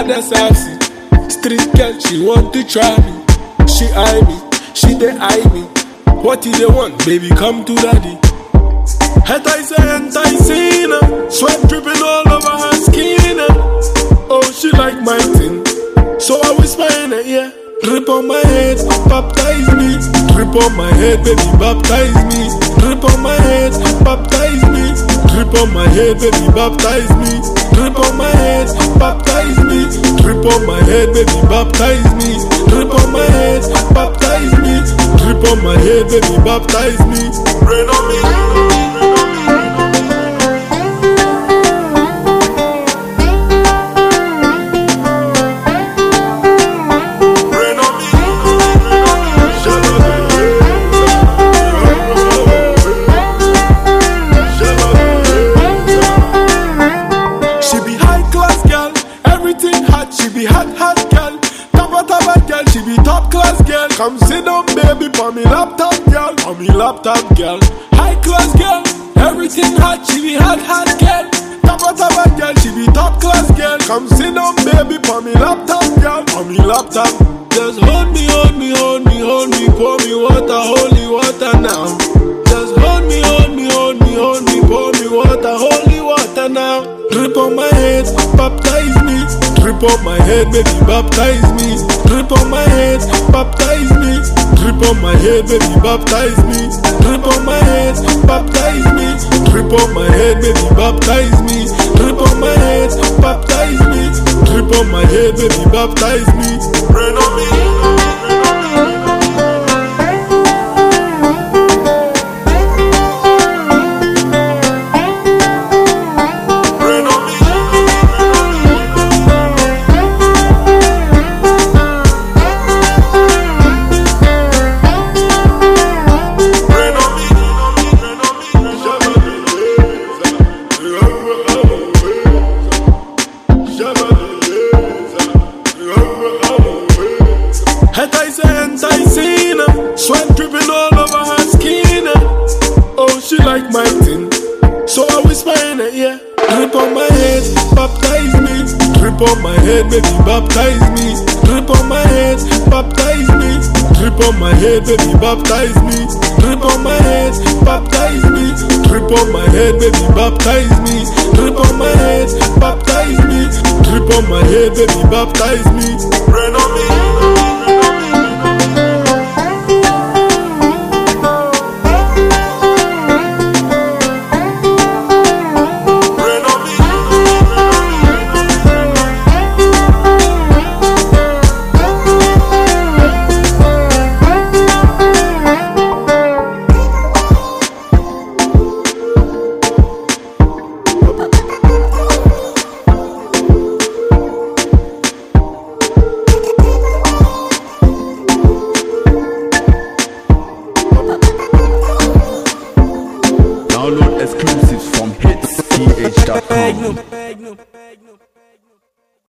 that's sassy. Street girl, she want to try me. She eye me, she dey eye me. What do they want? Baby, come to daddy. Enticing, sweat dripping all over her skin. Oh, she like my thing, so I whisper in her ear. Drip on my head, baptize me. Drip on my head, baby, baptize me. Drip on my head, baptize me. Drip on my head, baby, baptize me. Drip on my head, baptize me. Drip on my head, baby, baptize me. Drip on my head, baptize me. Drip on my head, baby, baptize me. Rain on me. Hot girl, top girl, she be top class girl. Come sit down, baby, for me laptop girl, for me laptop girl. High class girl, everything hot, she be hot girl. Top girl, she be top class girl. Come sit down, baby, for me laptop girl, for me laptop. Just hold me, hold me, hold me, hold me, pour me water, holy water now. Just hold me, hold me, hold me, hold me, pour me water, holy water now. Drip on my head, baptize me. Drip on my head, baby, baptize me. Drip on my head, baptize me. Drip on my head, baby, baptize me. Drip on my head, baptize me. Drip on my head, baby, baptize me. Drip on my head, baptize me. Drip on my head, baby, baptize me. Rain on me. Enticing, sweat dripping all over her skin. Oh, she like my thing, so I whisper in her ear. Drip on my head, baptize me. Drip on my head, baby, baptize me. Drip on my head, baptize me. Drip on my head, baby, baptize me. Drip on my head, baptize me. Drip on my head, baby, baptize me. Drip on my head, baptize me. Drip on my head, baby, baptize me. Rain on me. Download exclusives from hitsth.com.